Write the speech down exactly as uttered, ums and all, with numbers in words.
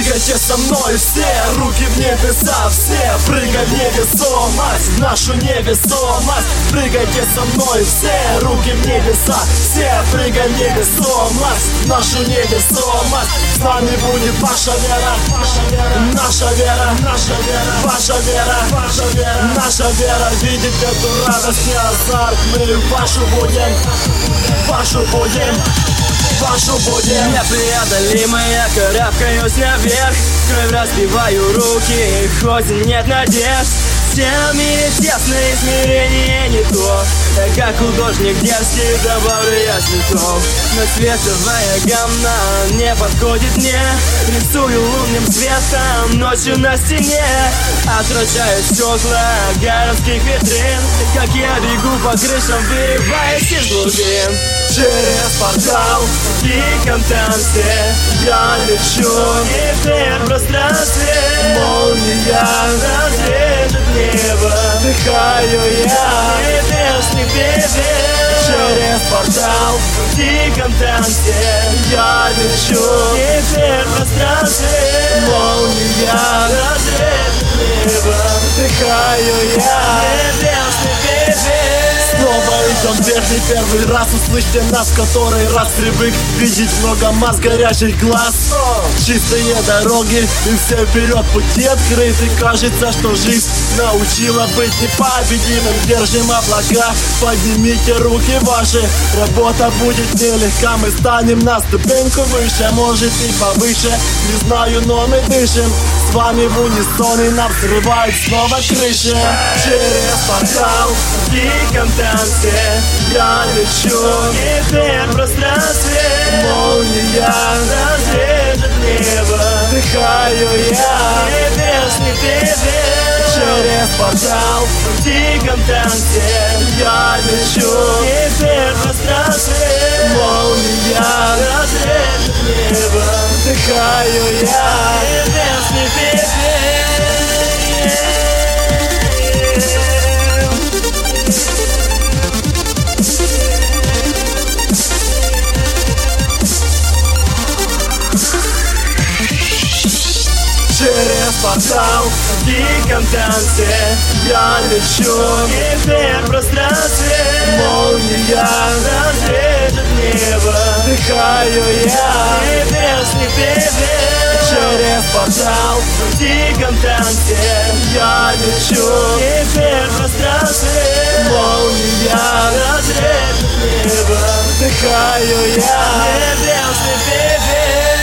Прыгайте со мной все, руки в небеса все. Прыгай в невесомость, в нашу невесомость. Прыгайте со мной все, руки в небеса все. Прыгай в невесомость, в нашу невесомость. С нами будет ваша вера, наша вера, наша вера, ваша вера, ваша вера, наша вера. Видеть эту радость и азарт, мы вашу будем, вашу будем, вашу будем. Непреодолимая, карабкаюсь наверх, кровь разбиваю руки, хоть нет надежд. В мире тесно, измерение не то. Как художник дерзкий, добавлю я цветов. Но цветовая гамма не подходит мне. Рисую лунным светом ночью на стене. Отвращаю стекла городских витрин. Как я бегу по крышам, вырываясь из глубин. Через портал в диком танце я лечу в гиперпространстве. Молния разрежет небо, вдыхаю я небесный певец. Через портал в диком танце я лечу в гиперпространстве. Молния разрежет небо, вдыхаю я небесный певец. Снова идем вверх, не первый раз услышьте нас, который раз привык видеть много масс горящих глаз. Чистые дороги и все вперед, пути открыты. Кажется, что жизнь научила быть непобедимым. Держим облака, поднимите руки ваши. Работа будет нелегка, мы станем на ступеньку выше, может и повыше. Не знаю, но мы дышим с вами в унисоне, нам взрывают снова крыши. Через портал в диком танце я лечу в гиперпространстве. Молния разрежет небо, вдыхаю я небесный певец. Через портал в диком танце я лечу в гиперпространстве. Молния разрежет небо, вдыхаю я небесный певец. Через портал в диком танце я лечу в гиперпространстве. Молния разрежет небо, вдыхаю я небесный певец. Через портал в диком танце я лечу в гиперпространстве. Молния разрежет небо, вдыхаю я небесный певец.